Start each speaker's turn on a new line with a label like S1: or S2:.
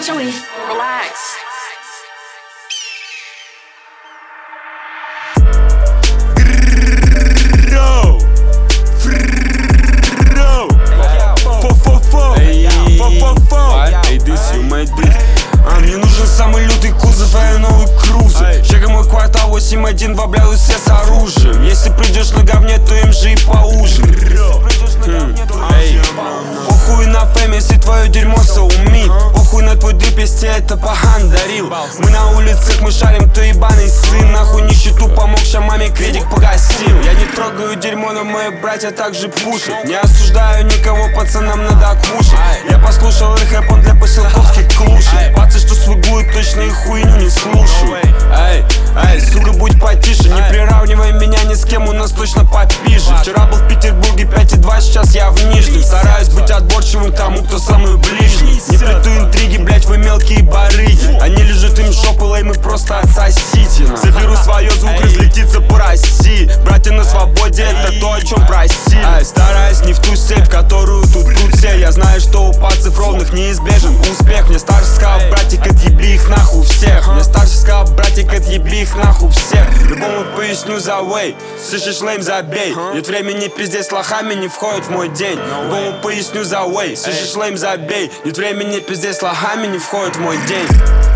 S1: Joey, relax.
S2: Мне нужен самый лютый кузов, а я новый крузер. Чекай мой квартал 8-1, вобляю все с оружием. Если придешь на говне, то им же и поужин. Похуй на фэм, если твое дерьмо соумит. Похуй на твой дрип, если это пахан дарил. Мы на улицах, мы шарим, кто ебаный сын. Нахуй нищету помог, ща маме кредит погасил. Я не трогаю дерьмо, но мои братья также пушат. Не осуждаю никого, пацанам надо кушать. Я послушал их рэп, он для поселковских клушек. Пацы, что свыгуют, точно их хуйню не слушают. Эй, сука, будь потише. Не приравнивай меня ни с кем, у нас точно попиже. Вчера был в Петербурге 5,2, сейчас я в Нижнем. Стараюсь быть отборчивым к тому, кто самый ближний. Не плету интриги, блять, вы мелкие барыги. Они лежат им жопы, леймы, просто отсосите. Заберу свое, звук разлетится по России. Братья на свободе, это то, о чем просили. Стараюсь не в ту сеть, в которую тут все. Я знаю, что у пацев ровных неизбежен успех. Мне старший сказал, братик, отъеби их нахуй всех. Мне старший сказал, братик, отъеби их нахуй всех. Любому поясню за вей, слышишь, лейм, забей. Нет времени пиздец, лохами не входит в мой день. Любому поясню за вей, слышишь, лейм, забей. Нет времени пиздец, лохами не входит в мой день.